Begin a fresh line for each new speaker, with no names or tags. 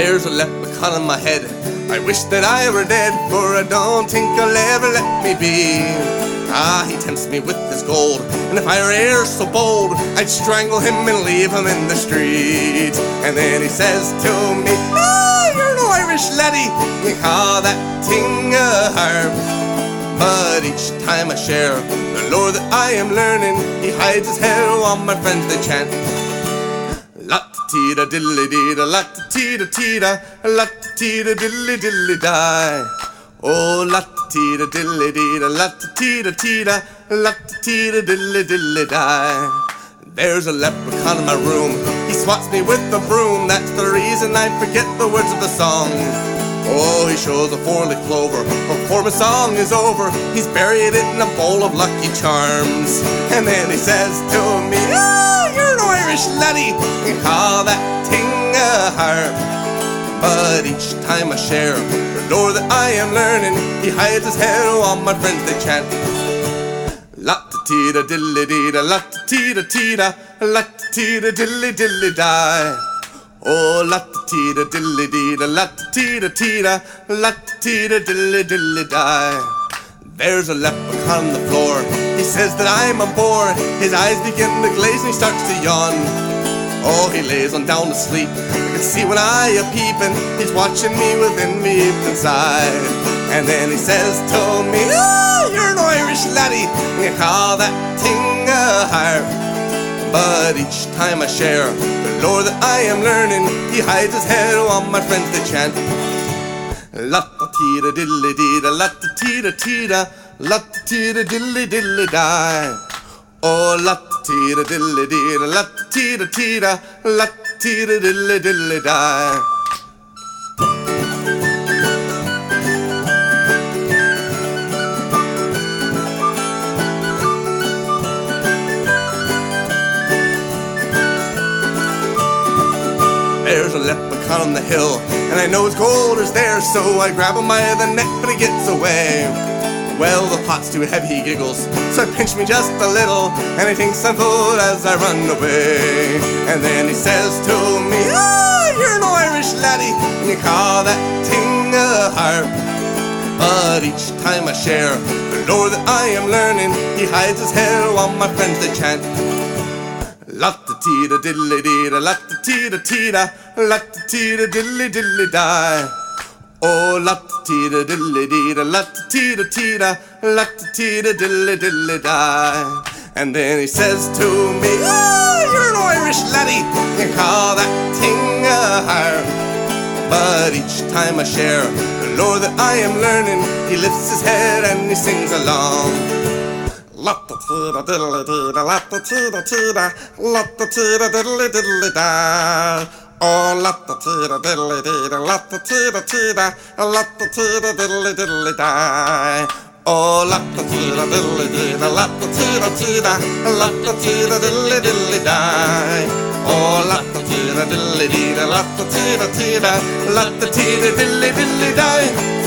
There's a leprechaun on my head. I wish that I were dead, for I don't think he'll ever let me be. He tempts me with his gold, and if I were e'er so bold, I'd strangle him and leave him in the street. And then he says to me, you're no Irish laddie, you call that thing a harp. But each time I share the lore that I am learning, he hides his head while my friends they chant. La-ta-tee-da diddly-dee-da, la-ta-tee-da-tee-da, la-ta-tee-da diddly-diddly-die. Oh, la-ta-tee-da diddly-dee-da, la-ta-tee-da-tee-da, la-ta-tee-da diddly-diddly-die. There's a leprechaun in my room, he swats me with a broom. That's the reason I forget the words of the song. Oh, he shows a four-leaf clover before my song is over. He's buried it in a bowl of Lucky Charms. And then he says to me, you're no Irish laddie, you call that thing a harp. But each time I share the lore that I am learning, he hides his head while my friends they chant. La-ta-tee-da diddly-dee-da, la-ta-tee-da-tee-da, la-ta-tee-da diddly-diddly-die. Oh, la-ta-tee-da diddly-dee-da, la-ta-tee-da-tee-da, la-ta-tee-da diddly-diddly-die. There's a leprechaun on the floor, he says that I'm a bore. His eyes begin to glaze and he starts to yawn. Oh, he lays on down to sleep, I can see when I a peeping, he's watching me with envy inside. And then he says to me, you're no Irish laddie, you call that thing a harp. But each time I share the lore that I am learning, he hides his head while my friends they chant. La-ta-tee-da diddly-dee-da, la-ta-tee-da-tee-da, la-ta-tee-da diddly-diddly-die. Oh, la-ta-tee-da diddly-dee-da, la-ta-tee-da-tee-da, la-ta-tee-da diddly-diddly-die. There's a leprechaun on the hill, and I know his gold is there, so I grab him by the neck, but he gets away. Well, the pot's too heavy, he giggles, so he pinched me just a little, and he thinks I'm full as I run away. And then he says to me, you're no Irish laddie, and you call that thing a harp. But each time I share the lore that I am learning, he hides his head while my friends they chant. La-ta-tee-da diddly-dee-da, la-ta-tee-da-tee-da, la-ta-tee-da diddly-diddly-die. Oh, la-ta-tee-da diddly-dee-da, la-ta-tee-da-tee-da, la-ta-tee-da diddly-diddly-die. And then he says to me, you're no Irish laddie, you call that thing a harp. But each time I share the lore that I am learning, he lifts his head and he sings along. La-ta-tee-da diddly-dee-da, la-ta-tee-da-tee-da, la-ta-tee-da diddly-diddly-die. Oh, la-ta-tee-da diddly-dee-da, la-ta-tee-da-tee-da, la-ta-tee-da diddly-diddly-die. Oh, la-ta-tee-da diddly-dee-da, la-ta-tee-da-tee-da, la-ta-tee-da diddly-diddly-die. Oh, la-ta-tee-da diddly-dee-da, la-ta-tee-da-tee-da, la-ta-tee-da diddly-diddly-die.